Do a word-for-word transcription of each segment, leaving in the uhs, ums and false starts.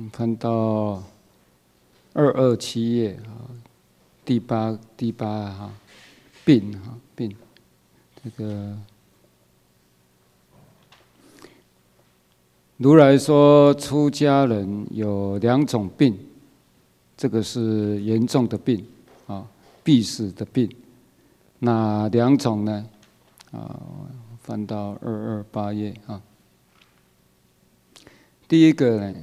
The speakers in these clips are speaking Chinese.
翻到二二七页啊，第八第八哈，病哈病，这个如来说出家人有两种病，这个是严重的病啊，必死的病。那两种呢？啊，翻到二二八页啊。第一个呢，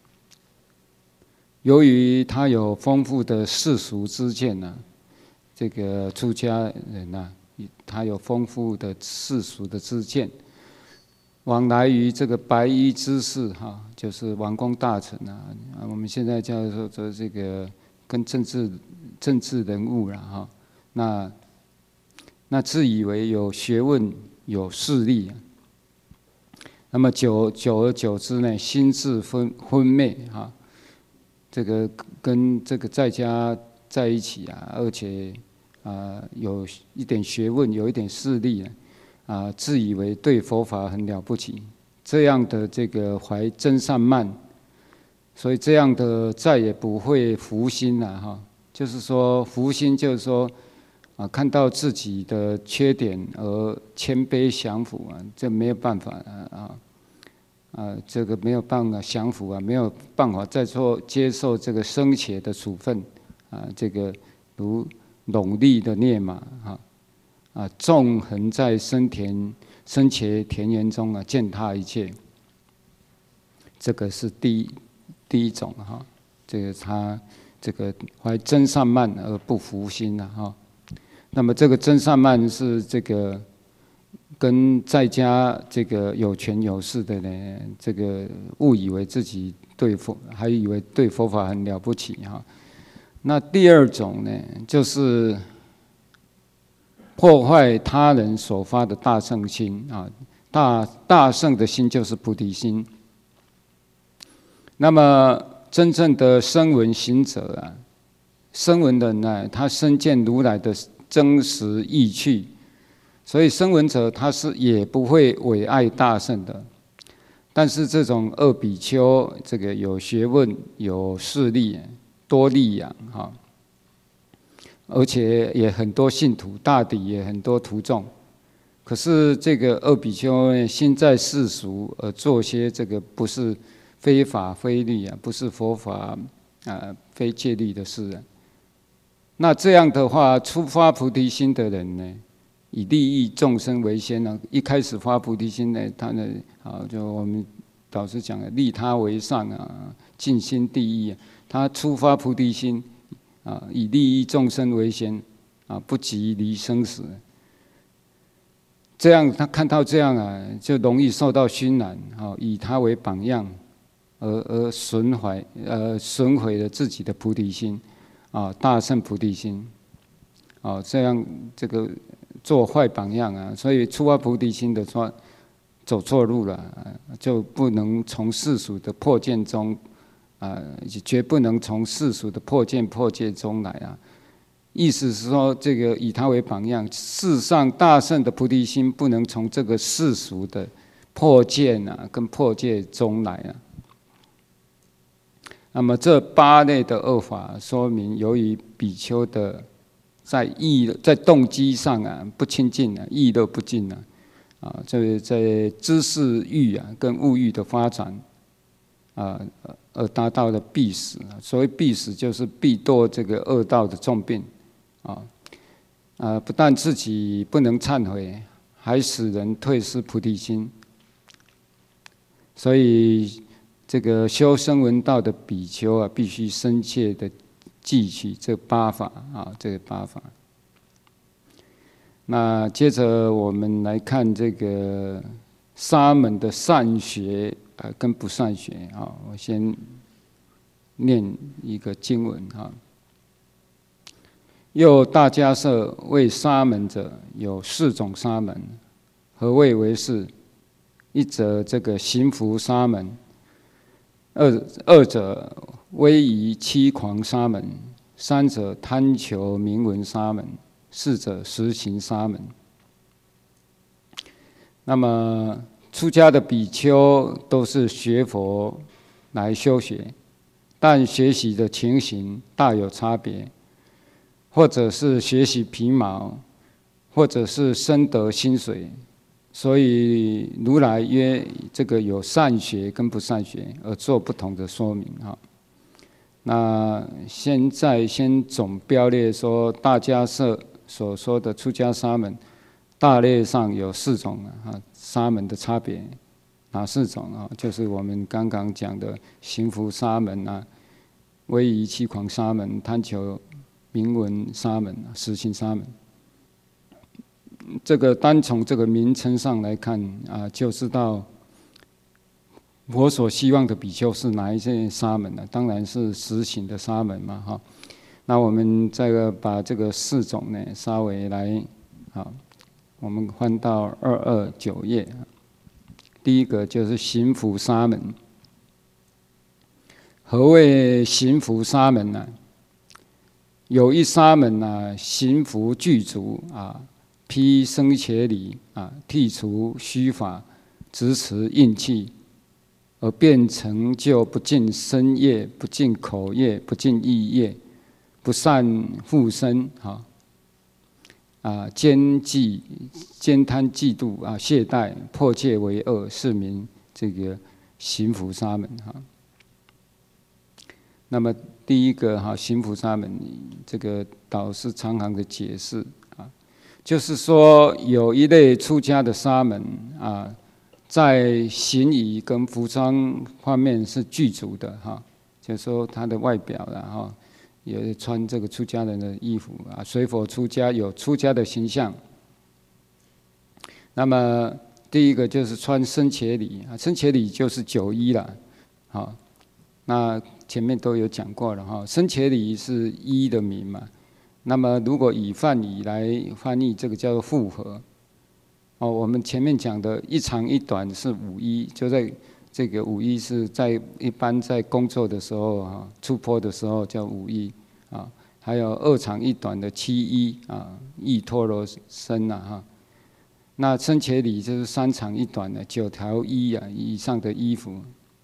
由于他有丰富的世俗知见呢、啊，这个出家人呐、啊，他有丰富的世俗的知见，往来于这个白衣之士哈、啊，就是王公大臣啊，我们现在叫做做这个跟政治政治人物了哈、啊，那那自以为有学问有势力、啊。那么久久而久之呢，心智昏昏昧哈，这个跟这个在家在一起啊，而且啊有一点学问，有一点势力啊，自以为对佛法很了不起，这样的这个怀真善慢，所以这样的再也不会服心了哈。就是说服心，就是说啊，看到自己的缺点而谦卑降服啊，这没有办法啊啊，这个没有办法降服啊，没有办法再做接受这个生前的处分啊，这个如陇立的孽马啊啊，纵横在生田生前田园中啊，践踏一切，这个是第一第一种哈，这个他这个怀真善慢而不服心呐哈。那么这个真善慢是这个跟在家这个有权有势的呢，这个误以为自己对佛，还以为对佛法很了不起哈。那第二种呢，就是破坏他人所发的大乘心啊，大大乘的心就是菩提心。那么真正的声闻行者啊，声闻人呢，他深见如来的真实意趣，所以声闻者他是也不会委爱大乘的。但是这种二比丘，这个有学问、有势力、多力养哈，而且也很多信徒，大抵也很多徒众。可是这个二比丘心在世俗，而做些这个不是非法非律啊，不是佛法啊，非戒律的事啊。那这样的话，出发菩提心的人呢，以利益众生为先呢。一开始发菩提心呢，他呢，啊，就我们导师讲的，利他为上啊，尽心第一啊。他出发菩提心啊，以利益众生为先啊，不急离生死。这样他看到这样啊，就容易受到熏染，啊，以他为榜样，而而损坏呃损毁了自己的菩提心。啊，大乘菩提心，啊，这样这个做坏榜样啊，所以出发菩提心的说走错路了，就不能从世俗的破见中，啊，绝不能从世俗的破见破戒中来啊。意思是说，这个以他为榜样，世上大乘的菩提心不能从这个世俗的破见啊跟破戒中来啊。那么这八类的恶法，说明由于比丘的在意在动机上啊不清净啊，意乐不净啊，啊，这在知识欲啊跟物欲的发展啊，而达到了必死啊。所谓必死，就是必堕这个恶道的重病啊啊，不但自己不能忏悔，还使人退失菩提心，所以。这个修声闻道的比丘啊，必须深切的记取这八法啊，这个八法。那接着我们来看这个沙门的善学啊，跟不善学啊。我先念一个经文啊。又大迦叶为沙门者有四种沙门，何谓为是？一者这个行福沙门。二二者威仪欺狂沙门，三者贪求名闻沙门，四者实行沙门。那么出家的比丘都是学佛来修学但学习的情形大有差别，或者是学习皮毛，或者是深得薪水。所以如来约这个有善学跟不善学而做不同的说明哈。那现在先总标列说，大迦叶所说的出家沙门，大略上有四种啊，沙门的差别。哪四种啊？就是我们刚刚讲的行福沙门啊、威仪欺狂沙门、贪求名闻沙门、实行沙门。这个单从这个名称上来看啊，就知道我所希望的比丘是哪一些沙门呢？当然是实行的沙门嘛，哈。那我们再把这个四种呢，稍微来啊，我们翻到二二九页。第一个就是行福沙门。何谓行福沙门呢？有一沙门啊，行福具足啊，披僧伽礼啊，剔除虚法，执持印气，而变成就不尽身业、不尽口业、不尽意业，不善护身啊。啊，奸嫉、奸贪、嫉妒啊，懈怠、迫切为恶，是名这个行福沙门哈。那么第一个哈，行福沙门，这个导师常行的解释啊，就是说有一类出家的沙门啊，在行仪跟服装方面是具足的哈，就是说他的外表了哈。也穿这个出家人的衣服啊，随佛出家有出家的形象。那么第一个就是穿僧伽礼啊，僧伽礼就是九衣了，好，那前面都有讲过了哈。僧伽礼是衣的名嘛，那么如果以梵语来翻译，这个叫做复合。哦，我们前面讲的一长一短是五衣，就在这个五衣是在一般在工作的时候啊，出坡的时候叫五衣啊，还有二长一短的七衣啊，熨陀罗僧啊哈。那僧伽礼就是三长一短的九条衣啊以上的衣服。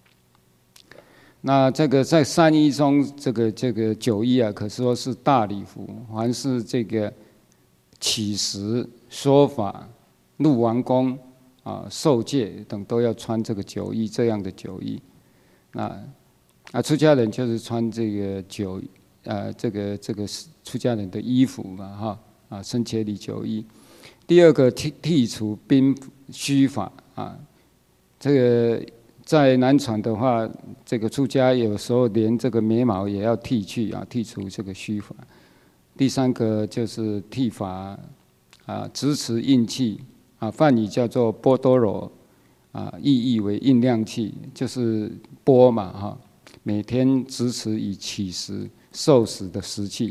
那这个在三衣中，这个这个九衣啊，可说是大礼服，凡是这个起食、说法、入王宫啊、受戒等都要穿这个九衣，这样的九衣。那啊，出家人就是穿这个九呃这个这个出家人的衣服嘛哈啊，僧伽礼九衣。第二个剔剔除宾虚法啊，这个在南传的话，这个出家有时候连这个眉毛也要剃去啊，剔除这个虚法。第三个就是剃发啊，执持印气啊，梵语叫做波多罗啊，意译为印量气，就是钵嘛哈，每天执持以起食、受食的食器。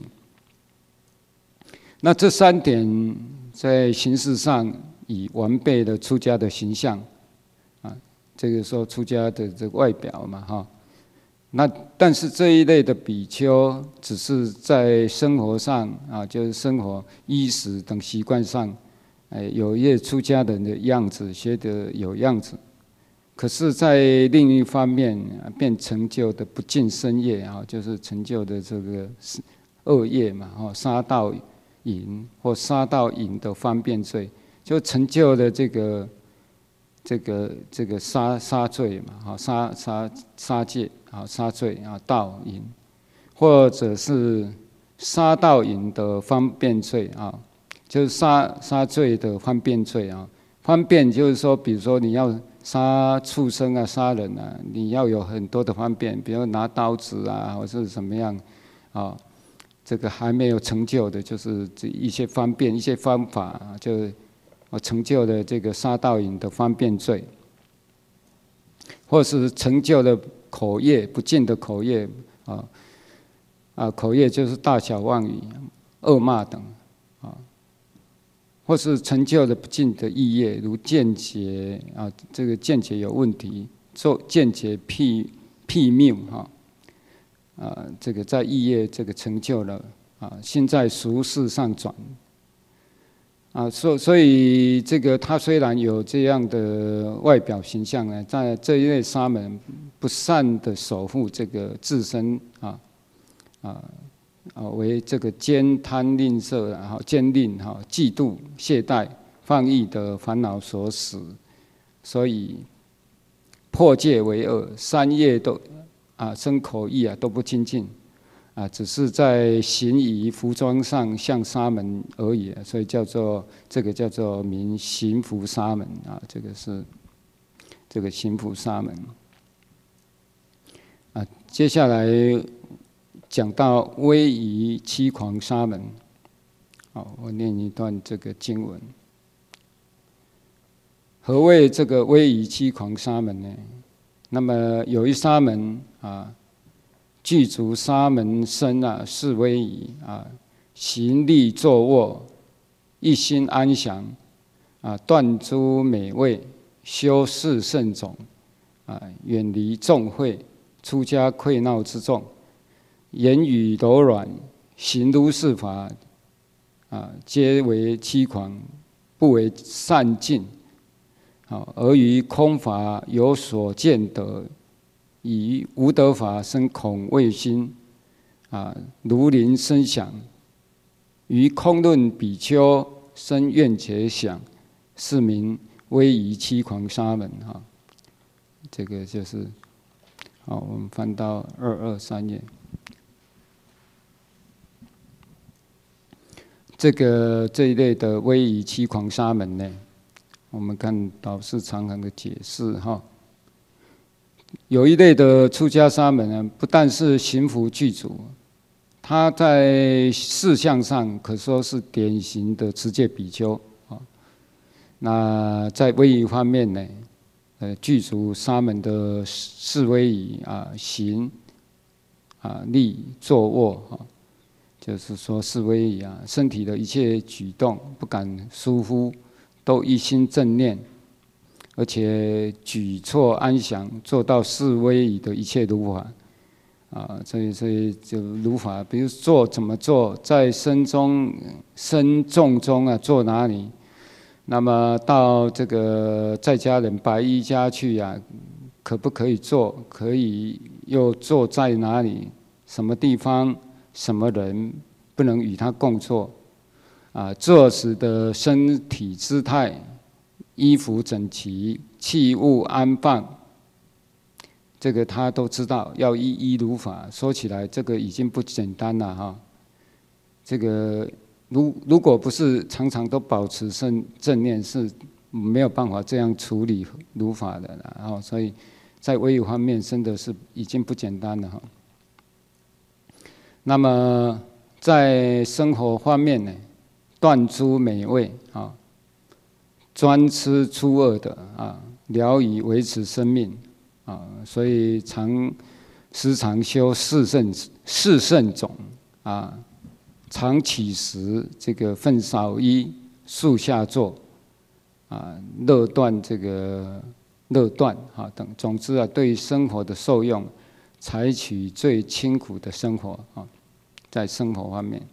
那这三点在形式上以完备的出家的形象啊，这个说出家的这个外表嘛哈。那但是这一类的比丘，只是在生活上啊，就是生活衣食等习惯上，哎，有一些出家人的样子，学得有样子。可是，在另一方面，便成就的不尽身业啊，就是成就的这个恶业嘛，哈，杀盗淫或杀盗淫的方便罪，就成就的这个这个这个杀杀罪嘛，哈，杀杀杀戒啊，杀罪啊，盗淫，或者是杀盗淫的方便罪啊，就是杀杀罪的方便罪啊。方便就是说，比如说你要杀畜生啊、杀人啊，你要有很多的方便，比如拿刀子啊，或是怎么样啊。这个还没有成就的，就是这一些方便、一些方法，就成就的这个杀盗淫的方便罪，或是成就的口业不尽的口业啊啊，口业就是大小妄语、恶骂等啊，或是成就的不尽的意业，如见解啊，这个见解有问题，做见解辟辟谬哈。啊，这个在意业这个成就了啊，心在俗世上转啊，所所以这个他虽然有这样的外表形象呢，在这一类沙门不善的守护这个自身啊啊啊，为这个奸贪吝啬然后奸佞哈嫉妒懈怠放逸的烦恼所使，所以破戒为恶，三业都啊身口意啊都不清净。啊，只是在行仪服装上像沙门而已，所以叫做这个叫做名行服沙门啊，这个是这个行服沙门。啊，接下来讲到威仪七狂沙门，好，我念一段这个经文。何谓这个威仪七狂沙门呢？那么有一沙门啊。具足沙门身啊，是威仪啊，行立坐卧，一心安详啊，断诸美味，修四圣种啊，远离众会，出家溃闹之众，言语柔软，行如是法啊，皆为欺狂，不为善尽。啊，而于空法有所见得。以无得法生恐畏心，啊，如临声响；于空论比丘生怨结想，是名威仪七狂沙门哈。这个就是，好，我们翻到二二三页。这个这一类的威仪七狂沙门呢，我们看导师长行的解释哈。有一类的出家沙门呢，不但是行服具足，他在事相上可说是典型的持戒比丘啊。那在威仪方面呢，呃，具足沙门的四威仪啊，行啊、立、坐、卧啊，就是说四威仪啊，身体的一切举动不敢疏忽，都一心正念。而且举措安详，做到四威仪的一切如法，啊，所以所以就如法，比如做怎么做，在身中、身众中啊，做哪里？那么到这个在家人白衣家去啊，可不可以做？可以，又坐在哪里？什么地方？什么人不能与他共坐？啊，坐时的身体姿态。衣服整齐，器物安放，这个他都知道，要一一如法。说起来，这个已经不简单了哈。这个如如果不是常常都保持正正念，是没有办法这样处理如法的了。然后，所以在威仪方面，真的是已经不简单了哈。那么在生活方面呢，断诸美味啊。专吃粗恶的啊，聊以维持生命啊，所以常时常修四圣四圣种啊，常起食这个粪扫衣，树下坐啊，乐断这个乐断啊等，总之啊，对生活的受用，采取最清苦的生活啊，在生活方面，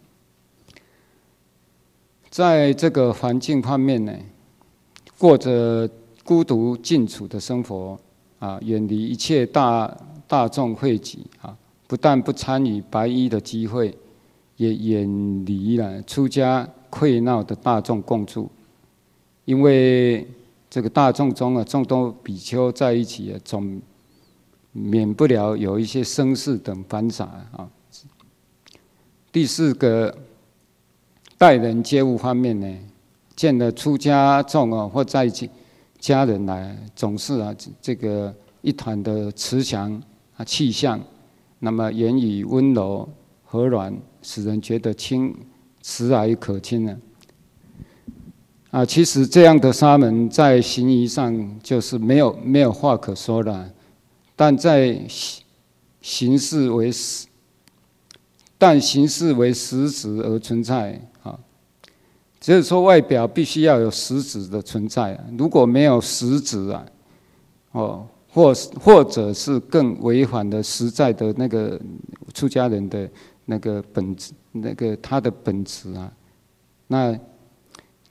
在这个环境方面呢。过着孤独静处的生活啊，远离一切大大众汇集啊，不但不参与白衣的集会，也远离了出家溃闹的大众共住。因为这个大众中啊，众多比丘在一起啊，总免不了有一些生事等繁杂啊。第四个，待人接物方面呢？见了出家众啊，或在家人来，总是啊这个一团的慈祥啊气象，那么言语温柔和软，使人觉得亲慈蔼可亲呢。啊，其实这样的沙门在行仪上就是没有没有话可说的，但在行事为实，但行事为实质而存在啊。只是说外表必须要有实质的存在啊，如果没有实质啊，哦，或或者是更违反的实在的那个出家人的那个本质，那个他的本质啊，那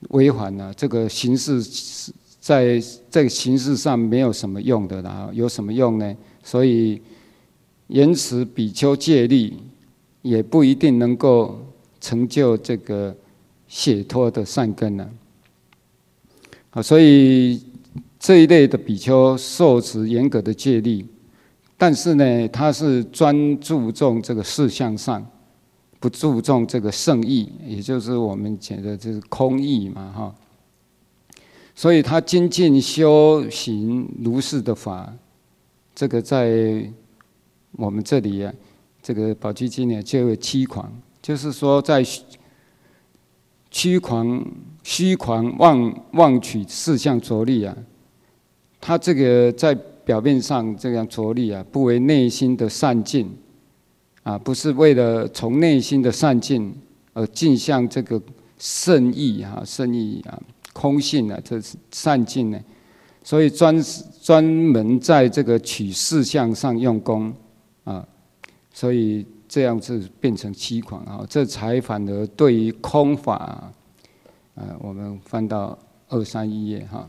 违反了这个形式，在这个形式上没有什么用的啦。有什么用呢？所以言辞比丘戒律也不一定能够成就这个解脱的善根呢。啊，所以这一类的比丘受持严格的戒律，但是呢，他是专注重这个事项上，不注重这个圣义，也就是我们讲的就是空义嘛，哈。所以他精进修行如是的法，这个在我们这里啊，这个宝积经呢就有七狂，就是说在虚狂、虚狂妄妄取事项着力啊，他这个在表面上这样着力啊，不为内心的善进啊，不是为了从内心的善进而进向这个圣义啊、圣义啊、空性啊，这是善进呢。所以专专门在这个取事项上用功啊，所以这样子变成欺狂啊，这才反而对于空法啊，啊我们翻到二三一页哈，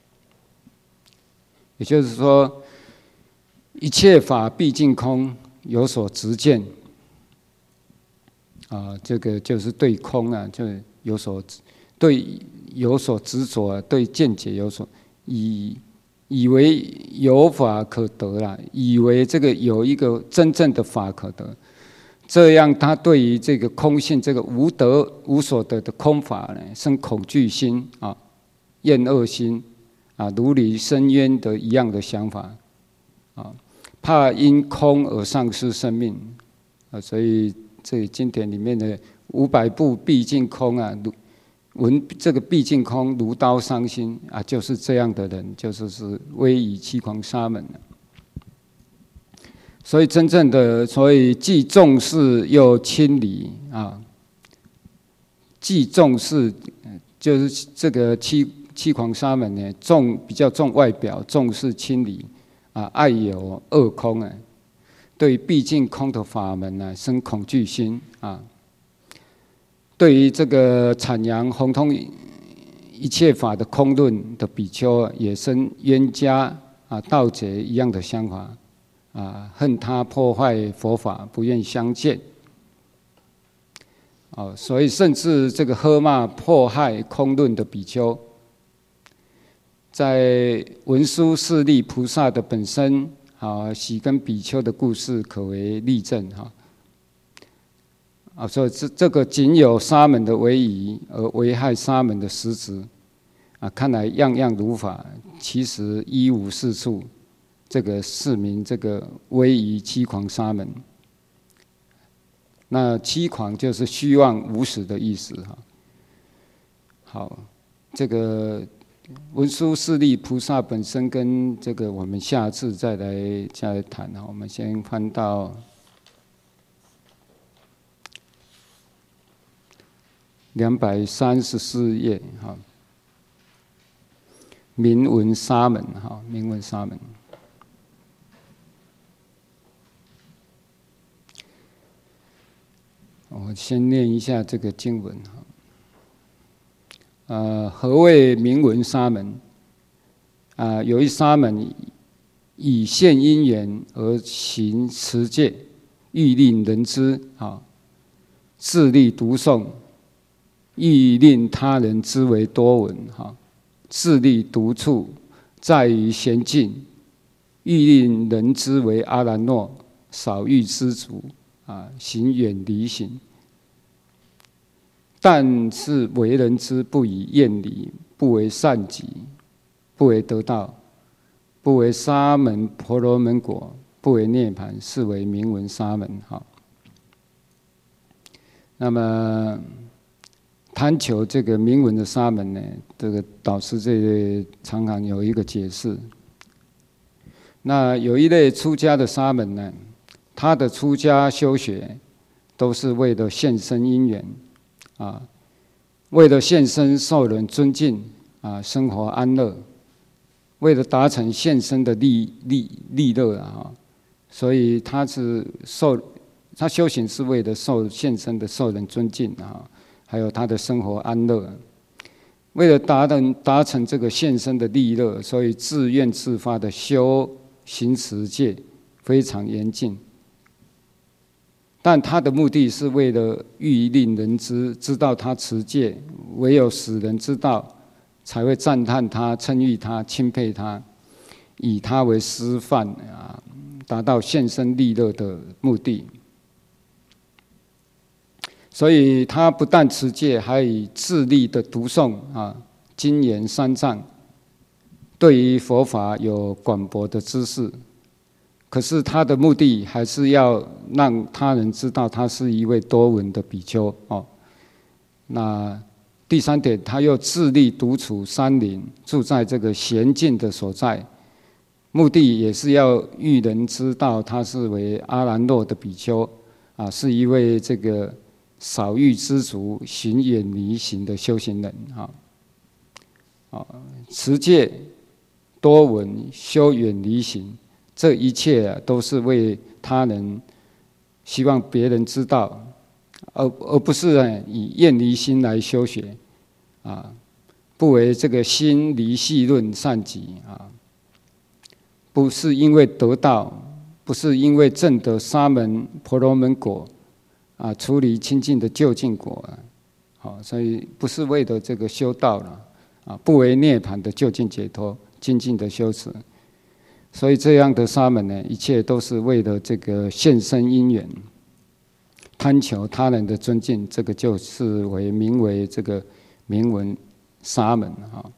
也就是说，一切法毕竟空，有所执见啊，这个就是对空啊，就有所对有所执着，对见解有所以以为有法可得啦，以为这个有一个真正的法可得，这样他对于这个空性这个无得无所得的空法呢，生恐惧心啊，厌恶心啊，如离深渊的一样的想法啊，怕因空而丧失生命啊，所以这经典里面的五百部毕竟空啊，闻这个毕竟空如刀伤心啊，就是这样的人，就是是威仪欺狂沙门。所以真正的，所以既重视又亲离啊，既重视就是这个欺欺狂沙门呢，重比较重外表，重视亲离啊，爱有恶空啊，对毕竟空的法门呢，生恐惧心啊。对于这个阐扬宏通一切法的空论的比丘，也生冤家啊、盗贼一样的想法啊，恨他破坏佛法，不愿相见。哦，所以甚至这个喝骂迫害空论的比丘，在文殊势利菩萨的本身啊，喜根比丘的故事可为例证哈。啊，所以这这个仅有沙门的威仪而危害沙门的实质，啊，看来样样如法，其实一无是处。这个是名这个威仪欺狂沙门。那欺狂就是虚妄无实的意思哈。好，这个文殊势利菩萨本身跟这个我们下次再来再来谈哈。我们先翻到两百三十四页哈，明文沙门哈，明文沙门。我先念一下这个经文哈。呃，何谓明文沙门？啊、呃，有一沙门以现因缘而行持戒，欲令人知啊，自力读诵。欲令他人知为多闻哈，自力独处，在于闲静；欲令人知为阿兰若，少欲知足啊，行远离行。但是为人知，不以厌离，不为善己，不为得道，不为沙门婆罗门果，不为涅槃，是为明文沙门哈。那么贪求这个明文的沙门呢，这个导师这类常常有一个解释。那有一类出家的沙门呢，他的出家修学都是为了现身因缘啊，为了现身受人尊敬啊，生活安乐，为了达成现身的利利利乐啊，所以他是受他修行是为了受现身的受人尊敬啊。还有他的生活安乐， 为了达成达成这个现身的利乐，所以自愿自发的修行持戒非常严谨。但他的目的是为了欲令人知，知道他持戒，唯有使人知道，才会赞叹他、称誉他、钦佩他，以他为师范啊，达到现身利乐的目的。所以他不但持戒，还以自力的读诵啊经言三藏，对于佛法有广博的知识。可是他的目的还是要让他人知道他是一位多闻的比丘哦。那第三点，他又自力独处山林，住在这个娴静的所在，目的也是要欲人知道他是为阿兰若的比丘啊，是一位这个少欲知足、行远离行的修行人啊。啊，持戒、多闻、修远离行。这一切啊，都是为他人，希望别人知道，而而不是呢以厌离心来修学，啊，不为这个心离细论善己啊，不是因为得道，不是因为证得沙门婆罗门果，啊，处理清净的究竟果啊，好，所以不是为了这个修道了，啊，不为涅槃的究竟解脱，精进的修持。所以这样的沙门呢，一切都是为了这个现身因缘，贪求他人的尊敬，这个就是为名为这个名闻沙门哈。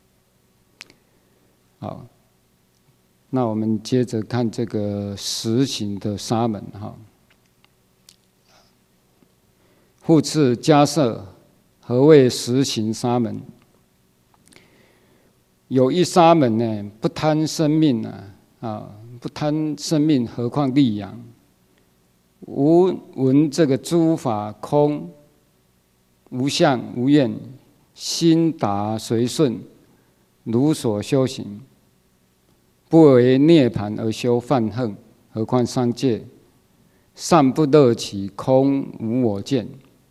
好，那我们接着看这个实行的沙门哈。复次迦摄，何谓实行沙门？有一沙门呢，不贪生命啊。啊，不贪生命，何况利养？无闻这个诸法空，无相无愿，心达随顺，如所修行，不为涅槃而修犯恨，何况三界？善不乐其空无我见，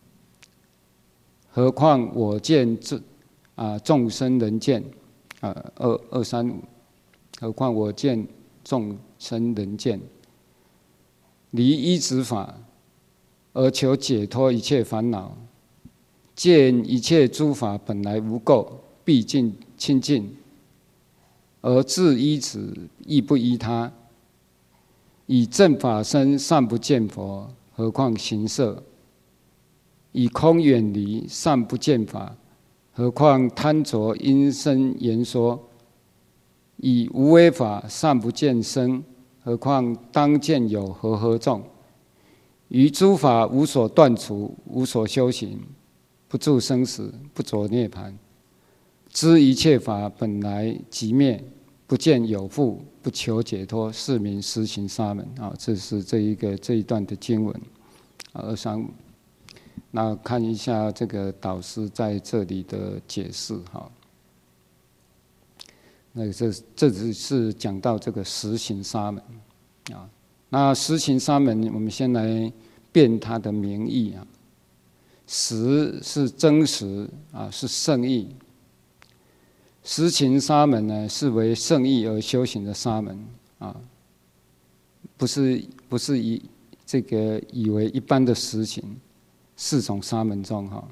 何况我见啊众生人见啊二二三五，何况我见众生人见，离依止法而求解脱一切烦恼，见一切诸法本来无垢，毕竟清净，而自依止亦不依他，以正法身尚不见佛，何况行摄？以空远离尚不见法，何况贪着因声言说？以无为法尚不见生，何况当见有和合众？于诸法无所断除，无所修行，不住生死，不着涅槃，知一切法本来即灭，不见有复，不求解脱，是名实行沙门啊！这是这一个这一段的经文啊，二三五。那看一下这个导师在这里的解释哈。那这这只是讲到这个实行沙门啊。那实行沙门，我们先来辨它的名义啊。实是真实啊，是圣意。实行沙门呢，是为圣意而修行的沙门啊，不是不是以这个以为一般的实行四种沙门中哈。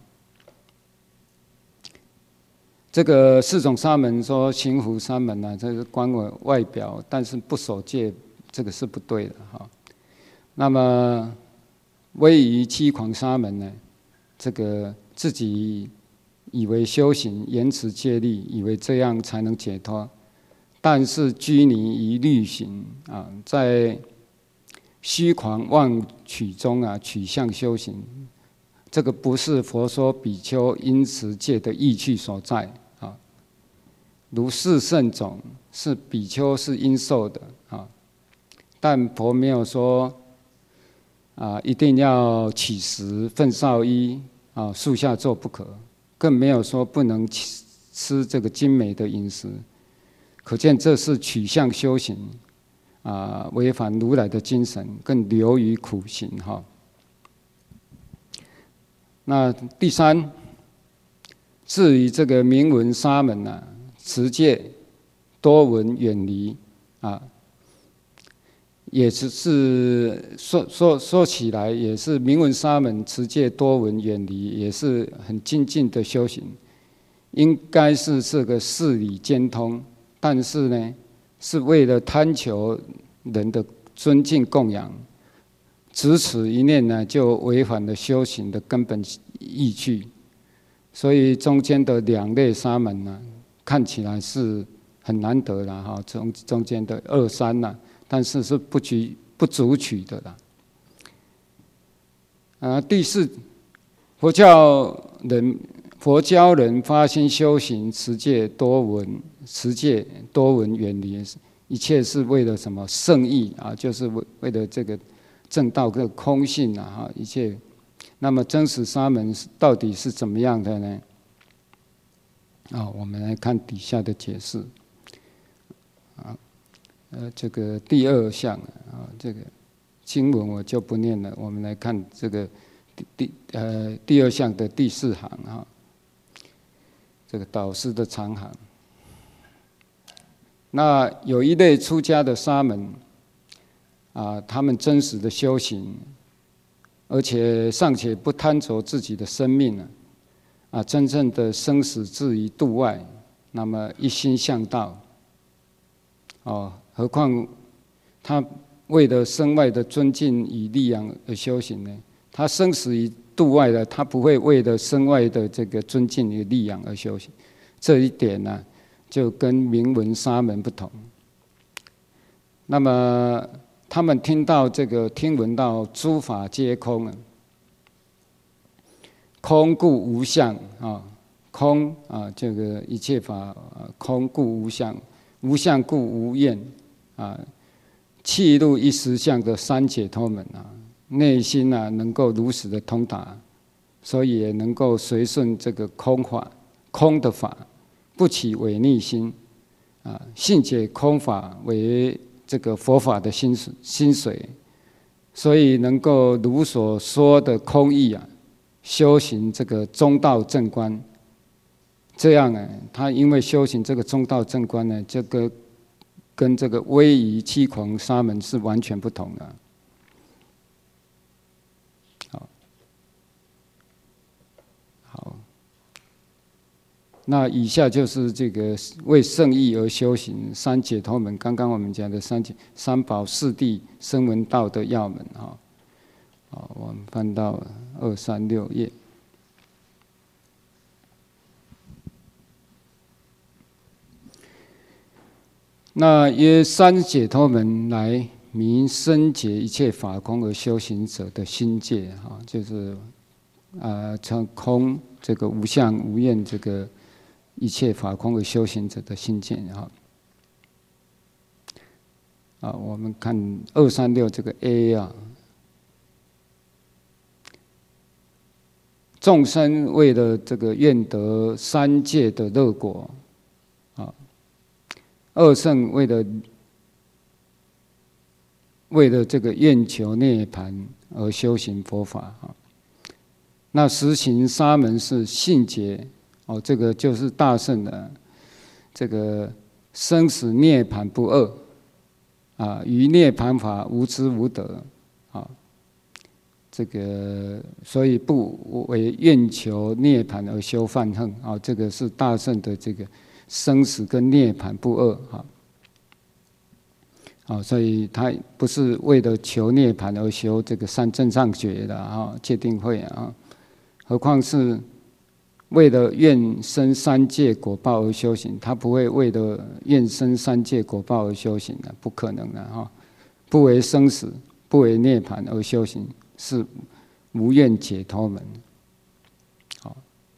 这个四种沙门说行护沙门啊，这是光为外表，但是不守戒，这个是不对的哈。那么位于七狂沙门呢，这个自己以为修行严持戒律，以为这样才能解脱，但是拘泥于律行啊，在虚狂妄取中啊取向修行，这个不是佛说比丘应持戒的意趣所在。如是圣种是比丘是应受的啊，但佛没有说啊一定要乞食粪扫衣啊树下做不可，更没有说不能吃这个精美的饮食，可见这是取向修行啊，违反如来的精神，更流于苦行哈。那第三， 至于这个名闻沙门啊，持戒多闻远离啊，也只是说说说起来，也是名闻沙门持戒多闻远离，也是很精进的修行，应该是这个事理兼通，但是呢，是为了贪求人的尊敬供养，只此一念呢，就违反了修行的根本意趣。所以中间的两类沙门呢，看起来是很难得啦，哈，中中间的二三呐，但是是不举不足取的啦。啊，第四，佛教人佛教人发心修行，持戒多闻，持戒多闻远离，一切是为了什么圣义啊？就是为为了这个正道跟空性啊，哈，一切。那么真实沙门到底是怎么样的呢？啊，我们来看底下的解释。啊，呃，这个第二项啊，这个经文我就不念了。我们来看这个第第呃第二项的第四行啊，这个导师的长行。那有一类出家的沙门啊，他们真实的修行。而且尚且不贪着自己的生命呢，啊，真正的生死置于度外，那么一心向道，哦，何况他为了身外的尊敬与利养而修行呢？他生死于度外的，他不会为了身外的这个尊敬与利养而修行。这一点呢、啊，就跟名闻沙门不同。那么。他们听到这个，听闻到诸法皆空啊，空故无相啊，空啊，这个一切法空故无相，无相故无愿啊，契入一实相的三解脱门啊，内心啊能够如实的通达，所以也能够随顺这个空法，空的法，不起违逆心啊，信解空法为。这个佛法的薪薪水，所以能够如所说的空义啊，修行这个中道正观，这样呢，他因为修行这个中道正观呢，这个跟这个威仪欺狂沙门是完全不同的。好，好。那以下就是这个为圣义而修行三解脱门，刚刚我们讲的三解三宝四谛声闻道的要门哈。好，我们翻到二三六页。那约三解脱门来明深解一切法空而修行者的心界哈，就是啊，从空这个无相无愿这个。一切法空为修行者的心见哈，啊，我们看二三六这个 A 啊，众生为了这个愿得三界的乐果，啊，二圣为了为了这个愿求涅槃而修行佛法啊，那实行沙门是信解。哦，这个就是大圣的这个生死涅槃不二啊，于涅槃法无知无得啊，这个所以不为愿求涅槃而修犯恨啊，这个是大圣的这个生死跟涅槃不二啊，啊，所以他不是为了求涅槃而修这个三正上觉的啊，戒定慧啊，何况是。为了愿生三界果报而修行，他不会为了愿生三界果报而修行的，不可能的哈！不为生死，不为涅槃而修行，是无愿解脱门。好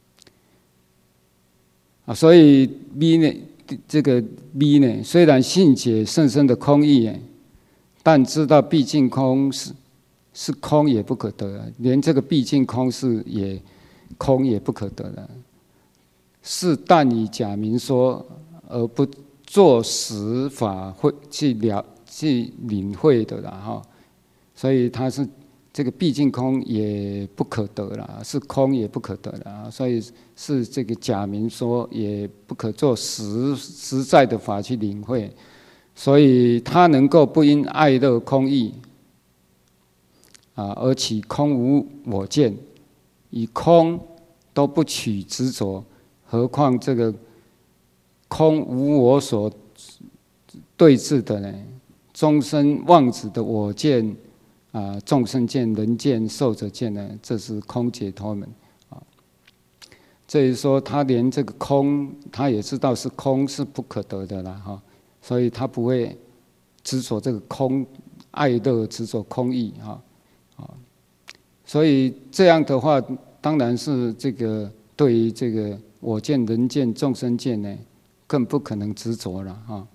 啊，所以 B 呢，这个 B 呢，虽然信解甚深的空义，但知道毕竟空是是空也不可得，连这个毕竟空是也。空也不可得的，是但以假名说，而不作实法会去了去领会的啦哈。所以他是这个毕竟空也不可得啦，是空也不可得啦，所以是这个假名说也不可做实实在的法去领会，所以他能够不因爱乐空义啊而起空无我见，以空都不取执着，何况这个空无我所对治的呢？终身妄执的我见。啊，众生见、人见、寿者见呢，这是空解脱门啊。这是说，他连这个空，他也知道是空是不可得的啦，哈，所以他不会执着这个空，爱乐执着空义哈，啊，所以这样的话，当然是这个对于这个我见、人见、众生见呢，更不可能执着了哈。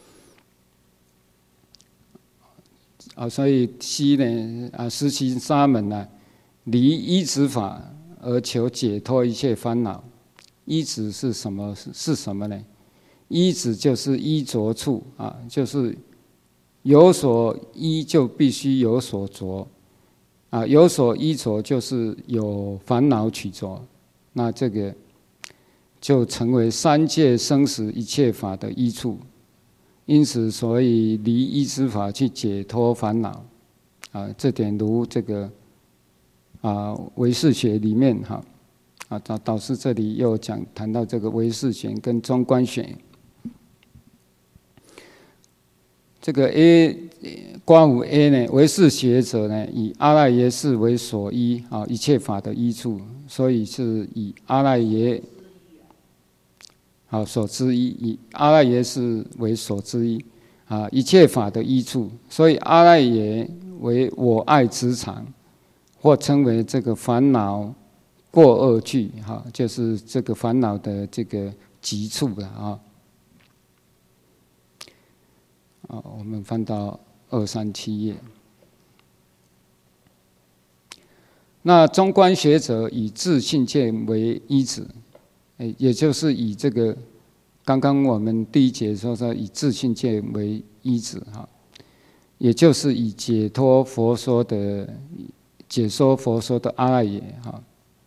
啊，所以西呢啊，实习沙门呢，离依止法而求解脱一切烦恼。依止是什么？是什么呢？依止就是依着处啊，就是有所依就必须有所着啊，有所依着就是有烦恼取着，那这个就成为三界生死一切法的依处。因此，所以离依止法去解脱烦恼，啊，这点如这个啊唯识学里面哈，啊导导师这里又讲谈到这个唯识学跟中观学，这个 A 观五 A 呢，唯识学者呢以阿赖耶识为所依啊，一切法的依处，所以是以阿赖耶。好，所知依以阿赖耶识为所知依啊，一切法的依处，所以阿赖耶为我爱之常，或称为这个烦恼过恶具，哈，就是这个烦恼的这个极处了啊。啊，我们翻到二三七页。那中观学者以自性见为依止。也就是以这个，刚刚我们第一节说说以自性见为依止哈，也就是以解脱佛说的解说佛说的阿赖耶哈，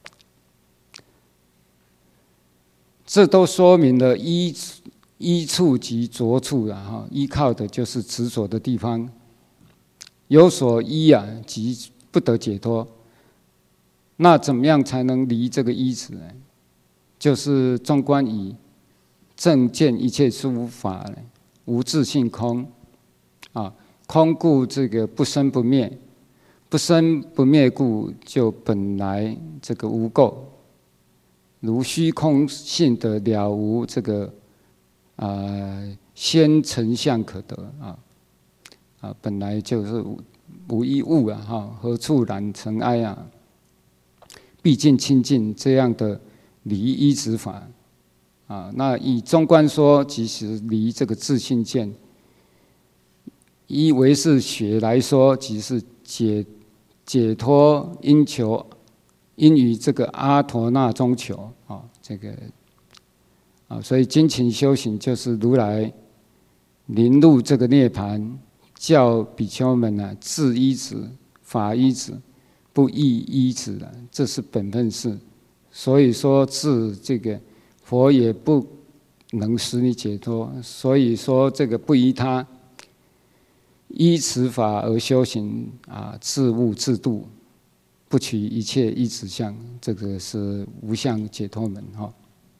这都说明了依依处及着处啊哈，依靠的就是执着的地方，有所依啊，即不得解脱。那怎么样才能离这个依止呢？就是中观以正见一切诸法无自性空啊，空故这个不生不灭，不生不灭故就本来这个无垢，如虚空性的了无这个啊先成相可得啊啊，本来就是无无一物啊哈，何处染尘埃啊？毕竟清净这样的。离依止法，啊，那以中观说，其实离这个自性见；依唯识学来说，即是解解脱因求，因于这个阿陀那中求啊，这个啊，所以精勤修行就是如来临入这个涅盘，教比丘们呢、啊、自依止、法依止、不异依止的，这是本分事。所以说，自这个佛也不能使你解脱。所以说，这个不依他，依此法而修行啊，自悟自度，不取一切依止相，这个是无相解脱门哈。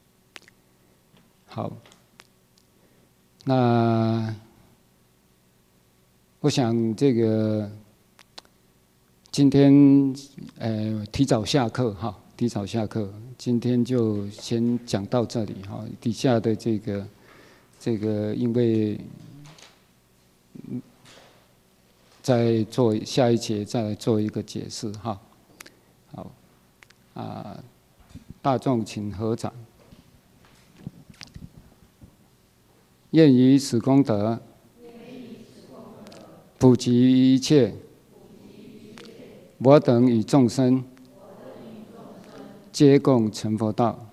好，那我想这个今天呃提早下课哈。提早下课，今天就先讲到这里哈。底下的这个这个，因为再做下一节再来做一个解释哈。好，啊，大众请合掌。愿以此功德，普及一切我等与众生，皆共成佛道。